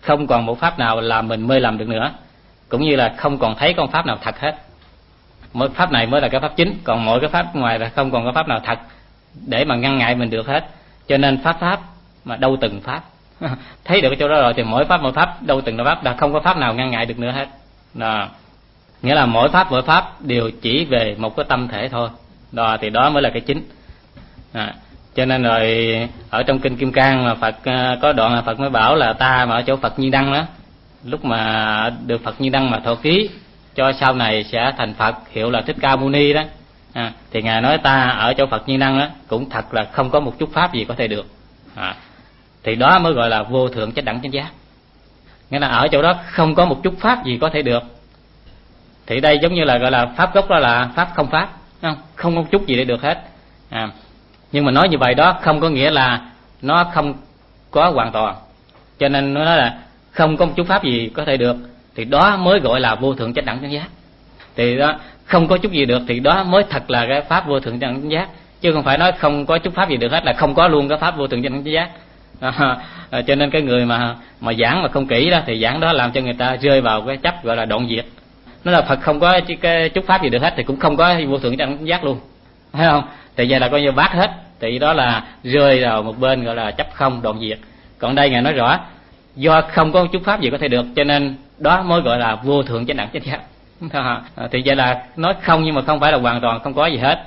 không còn một pháp nào là mình mê lầm được nữa, cũng như là không còn thấy con pháp nào thật hết. Mỗi pháp này mới là cái pháp chính, còn mỗi cái pháp ngoài là không còn có pháp nào thật để mà ngăn ngại mình được hết. Cho nên pháp mà đâu từng pháp thấy được cái chỗ đó rồi thì mỗi pháp đâu từng là pháp, là không có pháp nào ngăn ngại được nữa hết. Đó. Nghĩa là mỗi pháp đều chỉ về một cái tâm thể thôi. Đó, thì đó mới là cái chính. Cho nên rồi ở trong kinh Kim Cang mà Phật có đoạn là Phật mới bảo là ta mà ở chỗ Phật Nhiên Đăng đó, lúc mà được Phật Nhiên Đăng mà thọ ký cho sau này sẽ thành Phật, hiệu là Thích Ca Mâu Ni đó, thì ngài nói ta ở chỗ Phật Nhiên Đăng đó cũng thật là không có một chút pháp gì có thể được. Thì đó mới gọi là vô thượng chánh đẳng chánh giác. Nghĩa là ở chỗ đó không có một chút pháp gì có thể được. Thì đây giống như là gọi là pháp gốc, đó là pháp không pháp, không có chút gì để được hết. Nhưng mà nói như vậy đó không có nghĩa là nó không có hoàn toàn. Cho nên nó nói là không có một chút pháp gì có thể được, thì đó mới gọi là vô thượng chánh đẳng chánh giác. Thì đó không có chút gì được thì đó mới thật là cái pháp vô thượng chánh đẳng chánh giác, chứ không phải nói không có chút pháp gì được hết là không có luôn cái pháp vô thượng chánh đẳng chánh giác. Cho nên cái người mà giảng mà không kỹ đó thì giảng đó làm cho người ta rơi vào cái chấp gọi là đoạn diệt. Nó là Phật không có cái chút pháp gì được hết thì cũng không có vô thượng chánh đẳng chánh giác luôn, thấy không? Thì giờ là coi như bác hết, thì đó là rơi vào một bên gọi là chấp không đoạn diệt. Còn đây ngài nói rõ do không có chút pháp gì có thể được, cho nên đó mới gọi là vô thượng chánh đẳng chánh giác. Thì vậy là nói không nhưng mà không phải là hoàn toàn không có gì hết.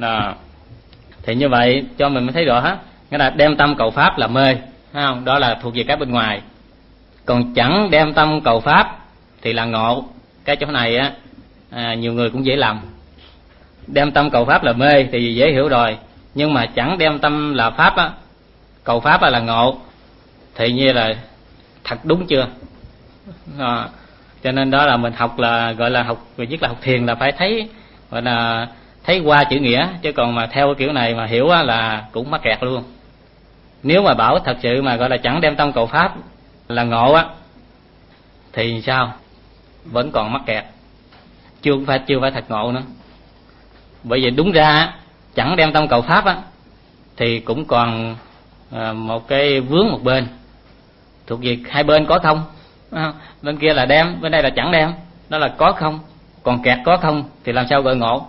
Thì như vậy cho mình mới thấy rõ hết. Nghĩa là đem tâm cầu pháp là mê, thấy không? Đó là thuộc về cái bên ngoài. Còn chẳng đem tâm cầu pháp thì là ngộ. Cái chỗ này á, nhiều người cũng dễ lầm. Đem tâm cầu pháp là mê thì dễ hiểu rồi, nhưng mà chẳng đem tâm là pháp á, cầu pháp là ngộ, thì như là thật đúng chưa? Cho nên đó là mình học là gọi là học, nhất là học thiền là phải thấy, gọi là thấy qua chữ nghĩa, chứ còn mà theo cái kiểu này mà hiểu á là cũng mắc kẹt luôn. Nếu mà bảo thật sự mà gọi là chẳng đem tâm cầu pháp là ngộ á thì sao? Vẫn còn mắc kẹt, chưa phải thật ngộ nữa. Bởi vì đúng ra chẳng đem tâm cầu pháp á thì cũng còn một cái vướng một bên, thuộc về hai bên có không. Bên kia là đem, bên đây là chẳng đem, đó là có không. Còn kẹt có không thì làm sao gọi ngộ.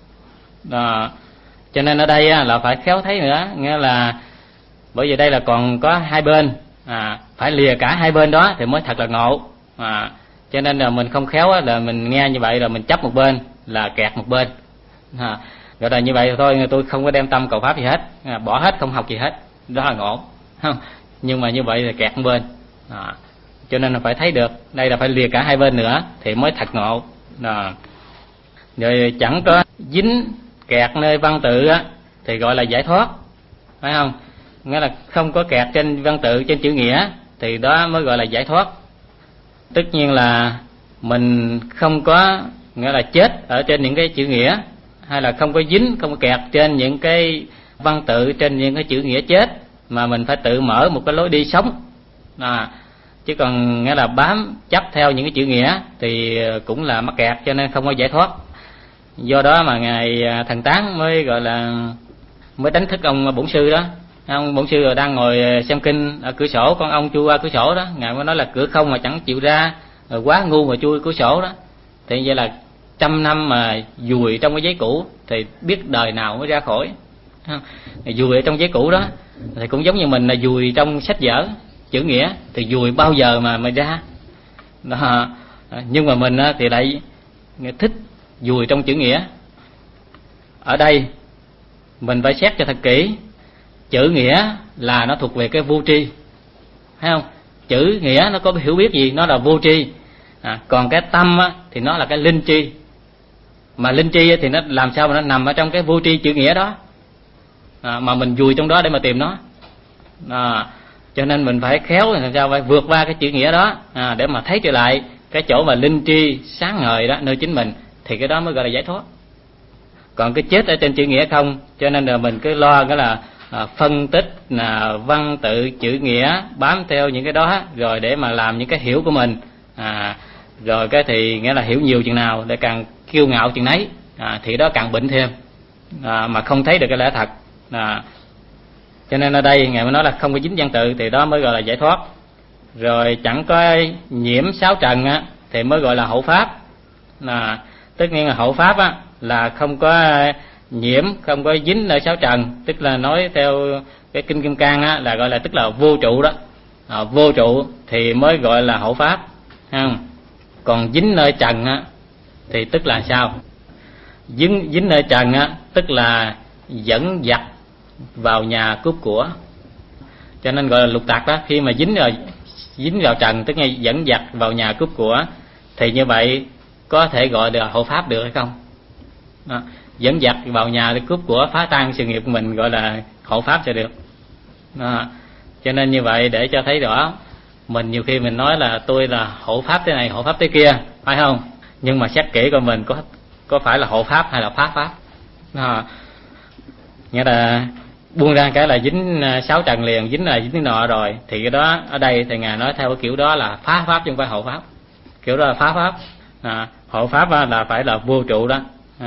Cho nên ở đây là phải khéo thấy nữa, nghĩa là bởi vì đây là còn có hai bên, phải lìa cả hai bên đó thì mới thật là ngộ. Cho nên là mình không khéo là mình nghe như vậy rồi mình chấp một bên là kẹt một bên. Gọi là như vậy thôi, tôi không có đem tâm cầu pháp gì hết, bỏ hết không học gì hết, đó là ngộ. Nhưng mà như vậy là kẹt một bên. Cho nên là phải thấy được đây là phải lìa cả hai bên nữa thì mới thật ngộ. Rồi chẳng có dính kẹt nơi văn tự á thì gọi là giải thoát, phải không? Nghĩa là không có kẹt trên văn tự, trên chữ nghĩa thì đó mới gọi là giải thoát. Tất nhiên là mình không có nghĩa là chết ở trên những cái chữ nghĩa, hay là không có dính, không có kẹt trên những cái văn tự, trên những cái chữ nghĩa chết, mà mình phải tự mở một cái lối đi sống. Chứ còn nghĩa là bám chấp theo những cái chữ nghĩa thì cũng là mắc kẹt, cho nên không có giải thoát. Do đó mà ngài Thần Tán mới gọi là mới đánh thức ông bổn sư đó. Ông bổn sư đang ngồi xem kinh ở cửa sổ, con ông chui qua cửa sổ đó, ngài mới nói là cửa không mà chẳng chịu ra, rồi quá ngu mà chui cửa sổ đó. Thì vậy là 100 năm mà dùi trong cái giấy cũ thì biết đời nào mới ra khỏi. Dùi ở trong giấy cũ đó thì cũng giống như mình là dùi trong sách vở chữ nghĩa thì dùi bao giờ mà ra đó. Nhưng mà mình thì lại thích dùi trong chữ nghĩa. Ở đây mình phải xét cho thật kỹ. Chữ nghĩa là nó thuộc về cái vô tri, thấy không? Chữ nghĩa nó có hiểu biết gì, nó là vô tri. Còn cái tâm thì nó là cái linh tri. Mà linh tri thì nó làm sao mà nó nằm ở trong cái vô tri chữ nghĩa đó, mà mình vùi trong đó để mà tìm nó. Cho nên mình phải khéo làm sao phải vượt qua cái chữ nghĩa đó, để mà thấy trở lại cái chỗ mà linh tri sáng ngời đó nơi chính mình, thì cái đó mới gọi là giải thoát. Còn cái chết ở trên chữ nghĩa không, cho nên là mình cứ lo cái là phân tích là văn tự chữ nghĩa, bám theo những cái đó rồi để mà làm những cái hiểu của mình. Rồi cái thì nghĩa là hiểu nhiều chừng nào để càng kiêu ngạo chừng nấy, thì đó càng bệnh thêm, mà không thấy được cái lẽ thật. Cho nên ở đây ngài mới nói là không có dính văn tự thì đó mới gọi là giải thoát. rồi chẳng có nhiễm sáu trần á thì mới gọi là hộ pháp. Tất nhiên là hộ pháp á là không có nhiễm, không có dính nơi sáu trần, tức là nói theo cái kinh Kim Cang á là gọi là tức là vô trụ đó. Vô trụ thì mới gọi là hộ pháp, không? Còn dính nơi trần á thì tức là sao? Dính nơi trần á tức là dẫn dắt vào nhà cướp của, cho nên gọi là lục tặc đó. Khi mà dính vào trần tức là dẫn dắt vào nhà cướp của, thì như vậy có thể gọi là hộ pháp được hay không? Dẫn dắt vào nhà để cướp của, phá tan sự nghiệp của mình, gọi là hộ pháp sẽ được. Cho nên như vậy để cho thấy rõ, mình nhiều khi mình nói là tôi là hộ pháp thế này, hộ pháp thế kia, phải không? Nhưng mà xét kỹ coi mình có phải là hộ pháp hay là phá pháp. Nghĩa là buông ra cái là dính sáu trần liền, dính là dính nọ rồi, thì cái đó ở đây thì ngài nói theo cái kiểu đó là phá pháp chứ không phải hộ pháp. Kiểu đó là phá pháp. Hộ pháp là phải là vô trụ đó.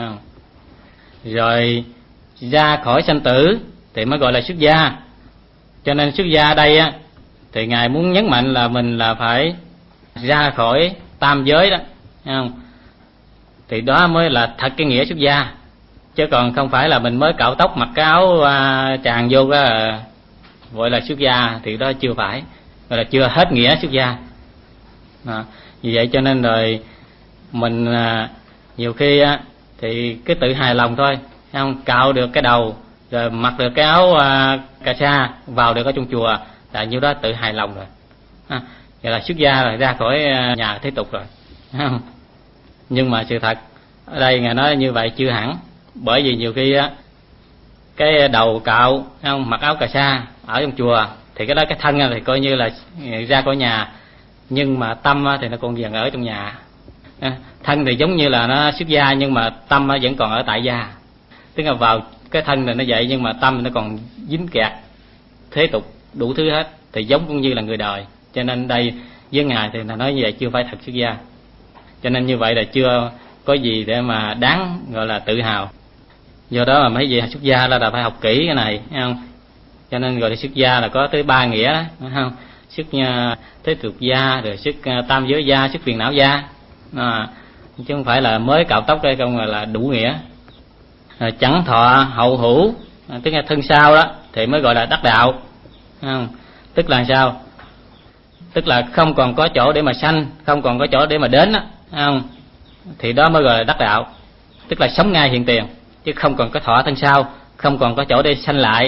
Rồi ra khỏi sanh tử thì mới gọi là xuất gia. Cho nên xuất gia ở đây á thì ngài muốn nhấn mạnh là mình là phải ra khỏi tam giới đó, không? Thì đó mới là thật cái nghĩa xuất gia, chứ còn không phải là mình mới cạo tóc mặc cái áo tràn vô đó gọi là xuất gia, thì đó chưa phải, gọi là chưa hết nghĩa xuất gia. Vì vậy cho nên rồi mình nhiều khi thì cứ tự hài lòng thôi, không? Cạo được cái đầu rồi mặc được cái áo cà sa, vào được ở trong chùa là nhiêu đó tự hài lòng rồi, vậy là xuất gia rồi, ra khỏi nhà thế tục rồi, không? Nhưng mà sự thật ở đây ngài nói như vậy chưa hẳn, bởi vì nhiều khi cái đầu cạo, không, mặc áo cà sa ở trong chùa thì cái đó cái thân thì coi như là ra khỏi nhà, nhưng mà tâm thì nó còn vẫn ở trong nhà. Thân thì giống như là nó xuất gia, nhưng mà tâm vẫn còn ở tại gia, tức là vào cái thân này nó vậy, nhưng mà tâm nó còn dính kẹt thế tục đủ thứ hết, thì giống cũng như là người đời. Cho nên đây với ngài thì là nói như vậy chưa phải thật xuất gia, cho nên như vậy là chưa có gì để mà đáng gọi là tự hào. Do đó mà mấy vị xuất gia là phải học kỹ cái này, thấy không? Cho nên gọi là xuất gia là có tới 3 nghĩa đó, phải không? Xuất thế tục gia, rồi xuất tam giới gia, xuất phiền não gia, chứ không phải là mới cạo tóc đây không là đủ nghĩa. Chẳng thọ hậu hữu, tức là thân sau đó thì mới gọi là đắc đạo, không? Tức là sao? Tức là không còn có chỗ để mà sanh, không còn có chỗ để mà đến đó, không? Thì đó mới gọi là đắc đạo. Tức là sống ngay hiện tiền, chứ không còn có thọ thân sau, không còn có chỗ để sanh lại,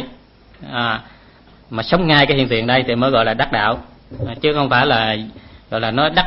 mà sống ngay cái hiện tiền đây thì mới gọi là đắc đạo, chứ không phải là gọi là nói đắc